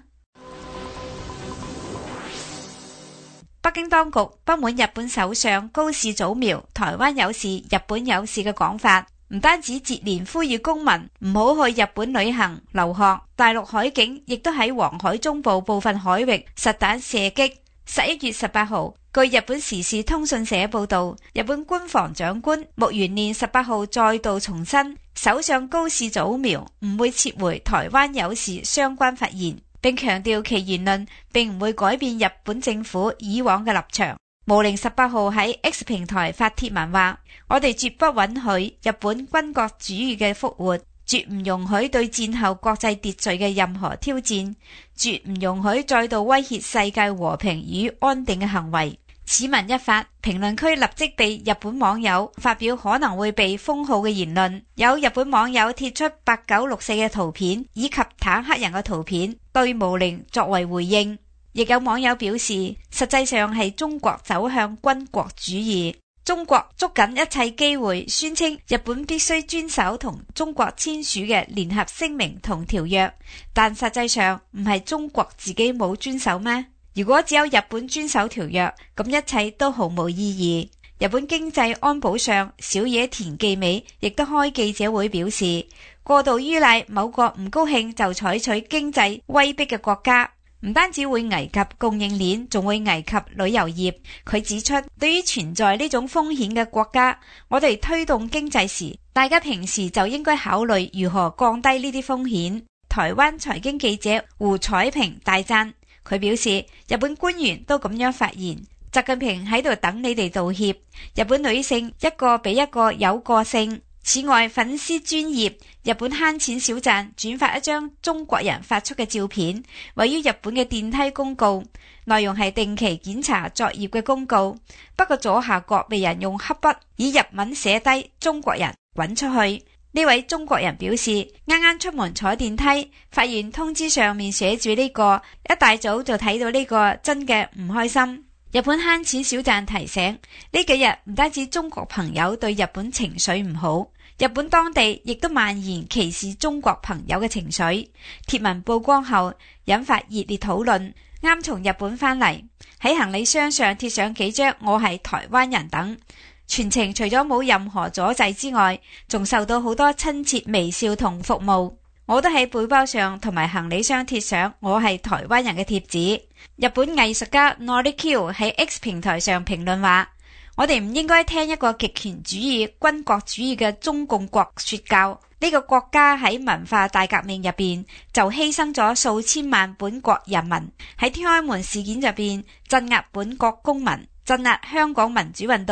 北京當局不滿日本首相高市早苗台灣有事日本有事嘅講法，唔單止接連呼籲公民唔好去日本旅行留學，大陸海警亦都喺黃海中部部分海域實彈射擊。十一月十八號，據日本時事通訊社報道，日本官房長官木原稔十八號再度重申，首相高市早苗唔會撤回台灣有事相關發言，並強調其言論並唔會改變日本政府以往嘅立場。毛寧十八號喺 X 平台發帖文話：我哋絕不允許日本軍國主義嘅復活，絕唔容許對戰後國際秩序嘅任何挑戰，絕唔容許再度威脅世界和平與安定嘅行為。此文一發，評論區立即被日本網友發表可能會被封號嘅言論。有日本網友貼出八九六四嘅圖片以及坦克人嘅圖片，對毛寧作為回應。亦有網友表示，實際上係中國走向軍國主義，中國捉緊一切機會宣稱日本必須遵守同中國簽署嘅聯合聲明同條約，但實際上唔係中國自己冇遵守咩？如果只有日本遵守條約，咁一切都毫無意義。日本經濟安保相小野田紀美亦都開記者會表示，過度依賴某個唔高興就採取經濟威逼嘅國家，唔單止會危及供應鏈，仲會危及旅遊業。佢指出，對於存在呢種風險嘅國家，我哋推動經濟時，大家平時就應該考慮如何降低呢啲風險。台灣財經記者胡彩萍大讚，佢表示，日本官員都咁樣發言，習近平喺度等你哋道歉。日本女性一個比一個有個性。此外，粉絲專頁日本慳錢小站轉發一張中國人發出嘅照片，位於日本嘅電梯公告，內容係定期檢查作業嘅公告，不過左下角被人用黑筆以日文寫低中國人滾出去。呢位中國人表示，啱啱出門坐電梯，發現通知上面寫住呢個，一大早就睇到呢個，真嘅唔開心。日本慳錢小站提醒，呢幾日唔單止中國朋友對日本情緒唔好，日本當地亦都蔓延歧視中國朋友嘅情緒。貼文曝光後引發熱烈討論。啱從日本返嚟，喺行李箱上貼上幾張我係台灣人等，全程除咗冇任何阻滯之外，仲受到好多親切微笑同服務。我都喺背包上同埋行李箱貼上我係台灣人嘅貼紙。日本藝術家 Nordic Q 喺 X 平台上評論話，我哋唔應該聽一個極權主義軍國主義嘅中共國說教。呢個國家喺文化大革命入邊就犧牲咗數千萬本國人民，喺天安門事件入邊鎮壓本國公民，鎮壓香港民主運動。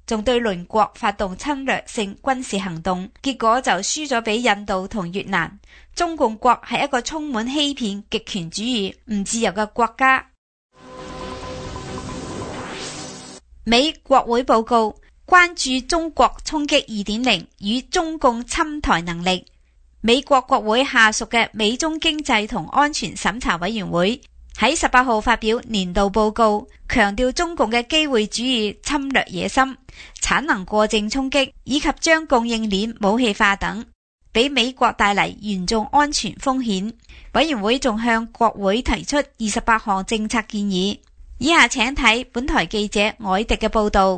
仲對鄰國發動侵略性軍事行動，結果就輸咗俾印度同越南。中共國係一個充滿欺騙、極權主義、唔自由嘅國家。美國會報告關注中國衝擊 二點零 與中共侵台能力。美國國會下屬嘅美中經濟同安全審查委員會喺十八號發表年度報告，強調中共嘅機會主義侵略野心、產能過剩衝擊以及將供應鏈武器化等，俾美國帶嚟嚴重安全風險。委員會仲向國會提出二十八項政策建議。以下請睇本台記者凱迪嘅報道。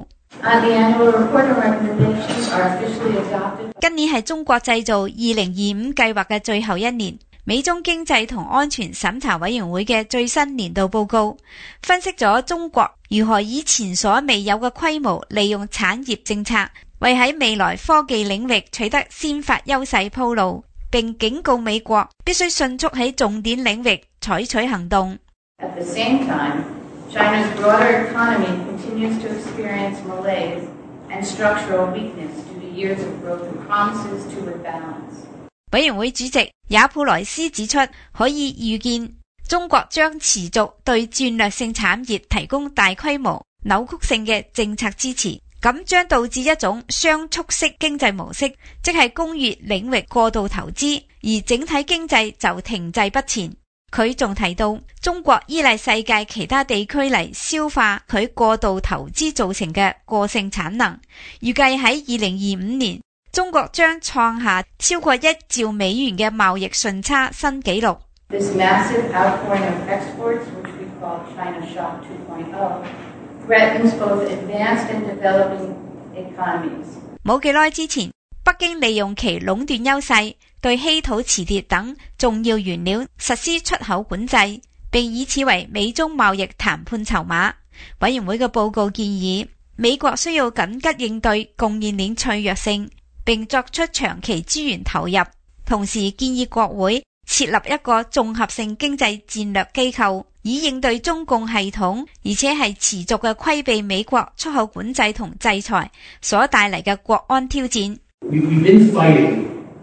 今年係中國製造二零二五計劃嘅最後一年，美中經濟同安全審查委員會嘅最新年度報告分析咗中國如何以前所未有嘅規模利用產業政策，為喺未來科技領域取得先發優勢鋪路，並警告美國必須迅速喺重點領域採取行動。 At the same time, China's broader economy continues to experience malaise and structural weakness due to years of growth and promises to rebalance. 委員會主席也普萊斯指出，可以預見中國將持續對戰略性產業提供大規模扭曲性嘅政策支持，咁將導致一種雙速式經濟模式，即係工業領域過度投資，而整體經濟就停滯不前。佢仲提到，中國依賴世界其他地區嚟消化佢過度投資造成嘅過剩產能，預計喺二零二五年，中國將創下超過一兆美元嘅貿易順差新紀錄。 This massive outpouring of exports, which we call China Shock two point oh, threatens both advanced and developing economies. 冇幾耐之前，北京利用其壟斷優勢，對稀土磁鐵等重要原料實施出口管制，並以此為美中貿易談判籌碼。委員會嘅報告建議，美國需要緊急應對供應鏈脆弱性，並作出長期資源投入，同時建議國會設立一個綜合性經濟戰略機構，以應對中共系統而且係持續嘅規避美國出口管制同制裁所帶嚟嘅國安挑戰。 We've been fighting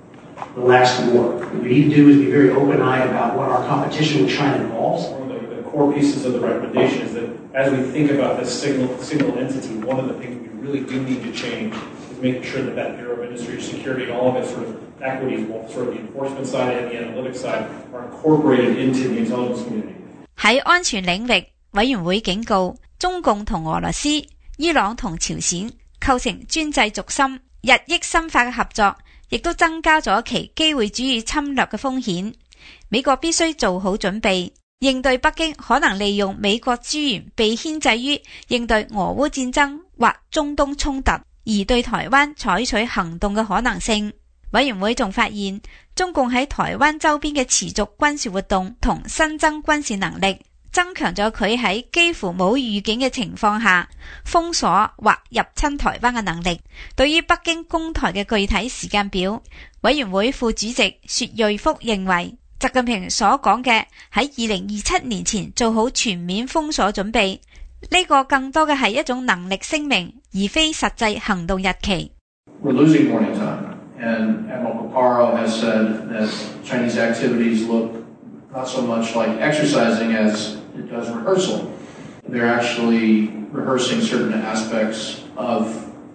the last war. What we need to do is be very open-eyed about what our competition with China involves. One of the, the core pieces of the recommendation is that as we think about this single, single entity, one of the things we really do need to change is making sure that that Bureau of Industry Security and all of its sort of equities, both sort of the enforcement side and the analytics side, are incorporated into the intelligence community. 喺安全領域，委員會警告中共同俄羅斯、伊朗同朝鮮構成專制軸心，日益深化嘅合作，亦都增加咗其機會主義侵略嘅風險。美國必須做好準備，應對北京可能利用美國資源被牽制於應對俄烏戰爭或中東衝突，而對台灣採取行動嘅可能性。委員會仲發現，中共喺台灣周邊嘅持續軍事活動同新增軍事能力，增強咗佢喺幾乎冇預警嘅情況下封鎖或入侵台灣嘅能力。對於北京攻台嘅具體時間表，委員會副主席薛瑞福認為，習近平所講嘅喺二零二七年前做好全面封鎖準備，呢個更多嘅係一種能力聲明，而非實際行動日期。 We're losing warning time, and Admiral Paparo has said that Chinese activities look not so much like exercising as it does rehearsal. They're actually rehearsing certain aspects of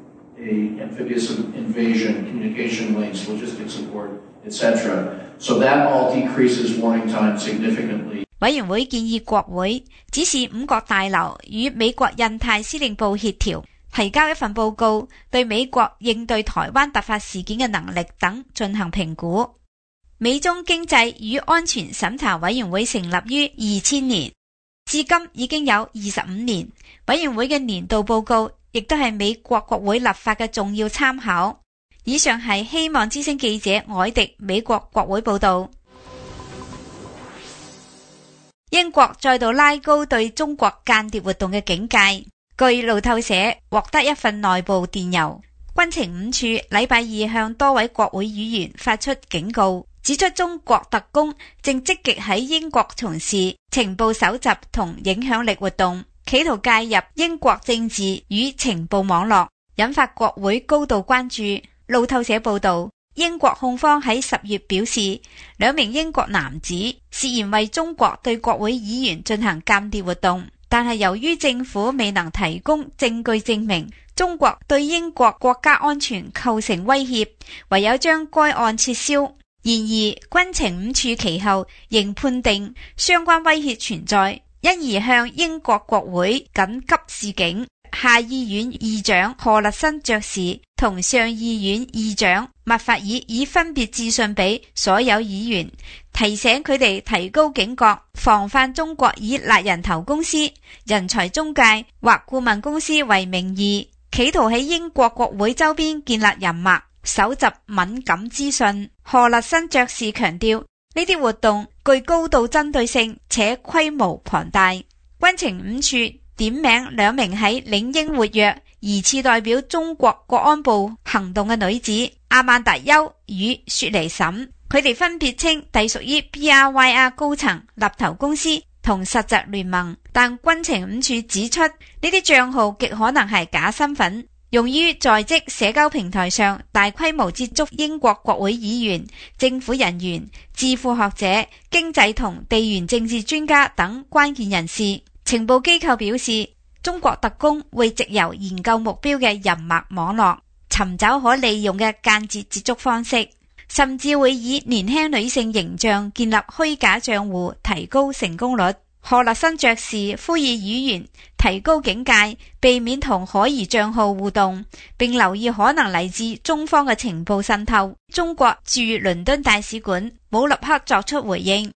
a amphibious invasion, communication links, logistics support, et cetera. So that all decreases warning time significantly. 委員會建議國會指示五角大樓與美國印太司令部協調，提交一份報告，對美國應對台灣突發事件嘅能力等進行評估。美中經濟與安全審查委員會成立於二千年，至今已經有二十五年。委員會嘅年度報告亦都係美國國會立法嘅重要參考。以上係希望之聲記者凱迪美國國會報道。英國再度拉高對中國間諜活動嘅警戒。據路透社獲得一份內部電郵，軍情五處禮拜二向多位國會議員發出警告，指出中國特工正積極喺英國從事情報搜集同影響力活動，企圖介入英國政治與情報網絡， 引發國會高度關注。路透社報道，英國控方喺十月表示，兩名英國男子涉嫌為中國對國會議員進行間諜活動，但係由於政府未能提供證據證明中國對英國國家安全構成威脅，唯有將該案撤銷。然而，軍情五處其後仍判定相關威脅存在，因而向英國國會緊急示警。下議院議長賀勒森爵士同上議院議長麥法爾已分別致信俾所有議員，提醒佢哋提高警覺，防範中國以辣人頭公司、人才中介或顧問公司為名義，企圖喺英國國會周邊建立人脈，搜集敏感資訊。賀勒森爵士強調，呢啲活動具高度針對性且規模龐大。軍情五處點名兩名喺領英活躍、疑似代表中國國安部行動嘅女子阿曼達丘與雪梨沈，佢哋分別稱隸屬於 B R Y R 高層立投公司同實習聯盟，但軍情五處指出，呢啲賬號極可能係假身份，用於在職社交平台上大規模接觸英國國會議員、政府人員、智庫學者、經濟同地緣政治專家等關鍵人士。情報機構表示，中國特工會藉由研究目標嘅人脈網絡，尋找可利用嘅間接接觸方式，甚至會以年輕女性形象建立虛假賬戶，提高成功率。賀勒森爵士呼籲議員提高警戒，避免同可疑賬號互動，並留意可能嚟自中方嘅情報滲透。中國駐倫敦大使館冇立刻作出回應。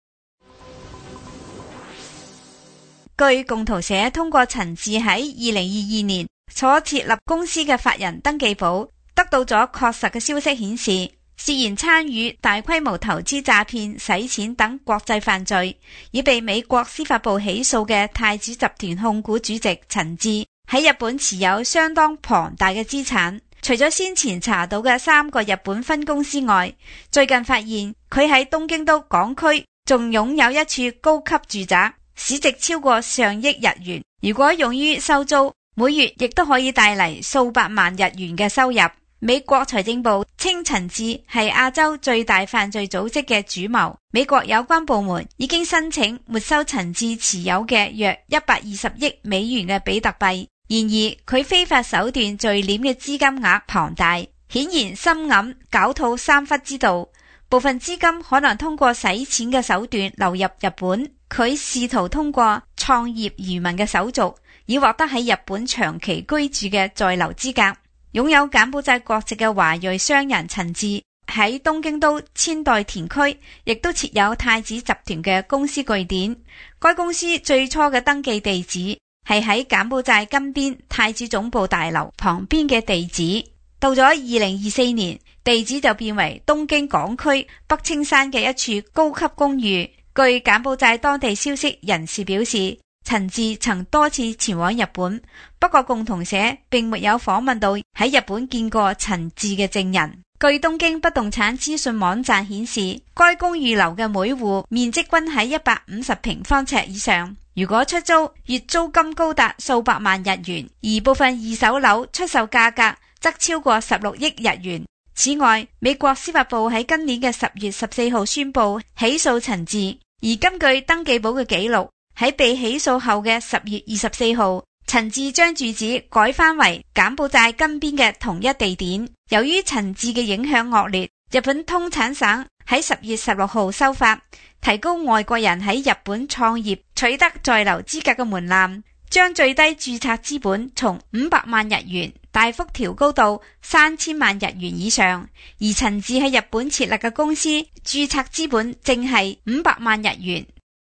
據共圖社通過陳志喺二零二二年所設立公司嘅法人登記簿，得到咗確實嘅消息顯示，涉嫌參與大規模投資詐騙、洗錢等國際犯罪，已被美國司法部起訴嘅太子集團控股主席陳志喺日本持有相當龐大嘅資產。除咗先前查到嘅三個日本分公司外，最近發現佢喺東京都港區仲擁有一處高級住宅，市值超過上億日元，如果用於收租，每月亦都可以帶嚟數百萬日元嘅收入。美國財政部稱陳志係亞洲最大犯罪組織嘅主謀，美國有關部門已經申請沒收陳志持有嘅約一百二十億美元嘅比特幣。然而佢非法手段聚斂嘅資金額龐大，顯然深諳狡兔三窟之道，部分資金可能通過洗錢嘅手段流入日本。佢試圖通過創業移民嘅手續，以獲得喺日本長期居住嘅在留資格。擁有柬埔寨國籍嘅華裔商人陳志喺東京都千代田區亦都設有太子集團嘅公司據點。該公司最初嘅登記地址係喺柬埔寨金邊太子總部大樓旁邊嘅地址，到咗二零二四年，地址就變為東京港區北青山嘅一處高級公寓。據柬埔寨當地消息人士表示，陳志曾多次前往日本，不過共同社並沒有訪問到喺日本見過陳志嘅證人。據東京不動產資訊網站顯示，該公寓樓嘅每戶面積均喺一百五十平方尺以上，如果出租，月租金高達數百萬日元，而部分二手樓出售價格則超過十六億日元。此外，美國司法部喺今年嘅十月十四號宣布起訴陳志，而根據登記簿嘅記錄，喺被起訴後嘅十月二十四號，陳志將住址改翻為柬埔寨金邊嘅同一地點。由於陳志嘅影響惡劣，日本通產省喺十月十六號修法，提高外國人喺日本創業取得在留資格嘅門檻，將最低註冊資本從五百萬日元大幅調高到三千萬日元以上，而陳志喺日本設立嘅公司註冊資本正係五百萬日元。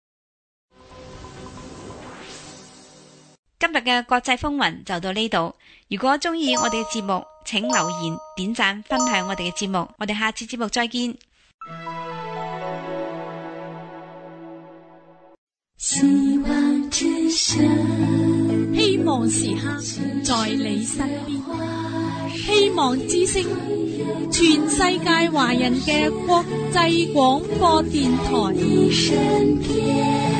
今日嘅國際風雲就到呢度。如果中意我哋嘅節目，請留言、點讚、分享我哋嘅節目。我哋下次節目再見。 希望之聲，希望時刻在你身邊。希望之聲，全世界華人嘅國際廣播電台。